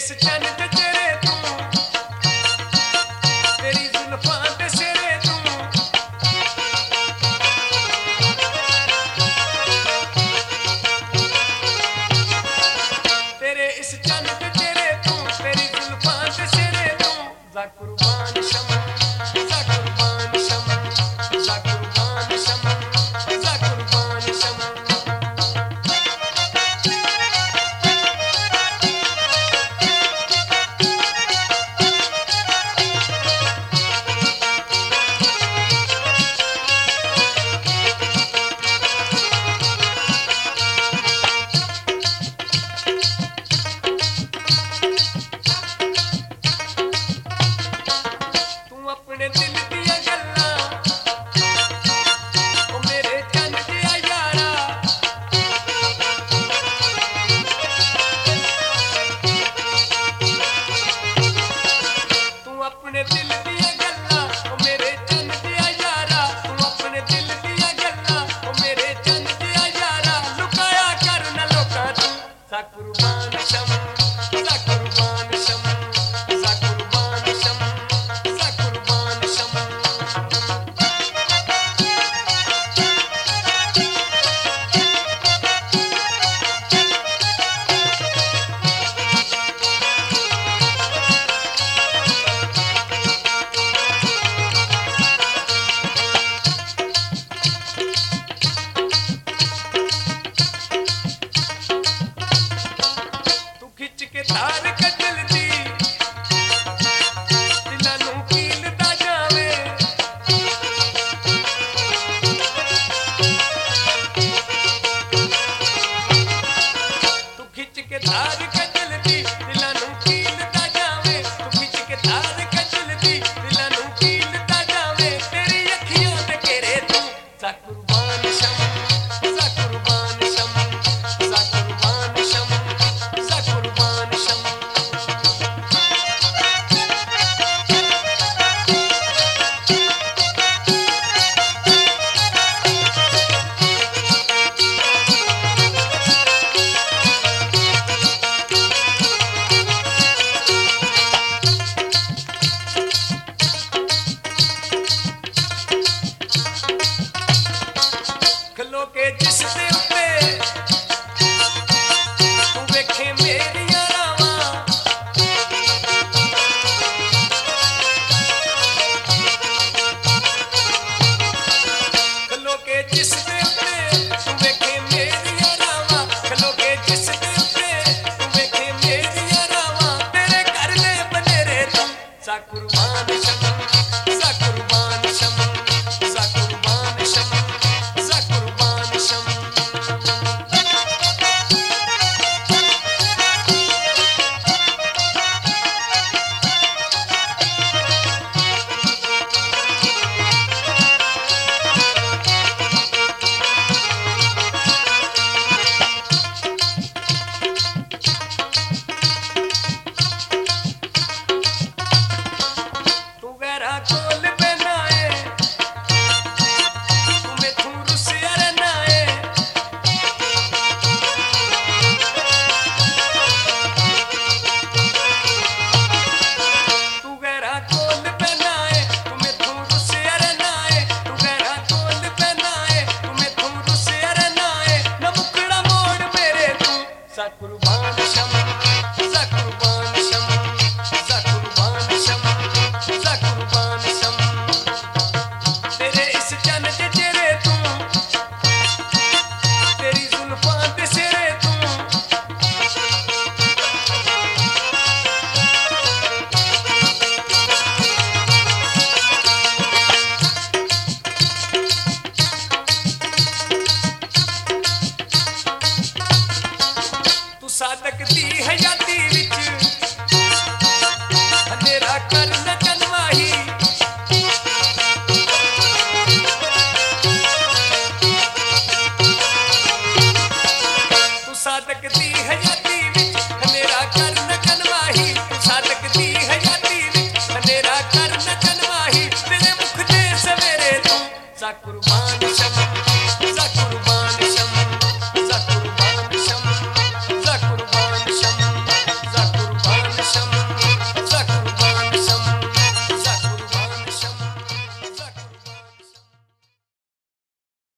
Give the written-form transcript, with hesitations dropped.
इस चन ते चेहरे तू, तेरी जुल्फां ते सिरे तू, तेरे इस चन ते चेहरे तू, तेरी जुल्फां ते सिरे तू, जा कुर्बान शमा, जा कुर्बान शमा, जा कुर्बान शमा, जा कुर्बान शमा। अपने दिल दिया गल्ला ओ मेरे चंद दिया यारा, तू अपने दिल दिया गल्ला ओ मेरे चंद दिया यारा, तू अपने दिल दिया गल्ला ओ मेरे चंद दिया यारा, लुकाया कर न लोकां तू, जा कुर्बान शमा, जा कुर्बान शमा, जा कुर्बान शमा, जा कुर्बान शमा। तू खिच के तार कटल दी दिलां नूं कीलदा जावे, तू खिच के तार कटल दी दिलां नूं कीलदा जावे, तू खिच के तार कटल दी दिलां नूं कीलदा जावे, तेरी अखियां ते घेरे तू, जा कुर्बान शमा, जा कुर्बान शमा, जा कुर्बान शमा, जा कुर्बान शमा। खलो के जिस दे उत्ते तू वेखे मेरियां रावां, खलो के जिस दे उत्ते तू वेखे मेरियां रावां, खलो के जिस दे उत्ते तू वेखे मेरियां रावां, तेरे घर दे बनेरे तू, जा कुर्बान शमा, जा कुर्बान शमा, जा कुर्बान शमा, जा कुर्बान शमा। तू गहरा कोल पहनाए, तू मैथू रुसिया रहनाए, तू गहरा कोल पहनाए, तू मैथू रुसिया रहनाए, तू गहरा कोल पहनाए, तू मैथू रुसिया रहनाए, न मुकड़ा मोड़ मेरे तू, जा कुर्बान शमा, जा कुर्बान शमा, जा कुर्बान शमा, जा कुर्बान शमा। तेरे इस चन ते चेहरे तू, तेरी जुल्फां ते सिरे तू, तू सादक दी हयाती विच अंधेरा कर न कनवाही, तू सादक दी हयाती विच अंधेरा कर न कनवाही, तू सादक दी हयाती विच अंधेरा कर न कनवाही, तेरे मुख दे सवेरे तू, जा कुर्बान शमा,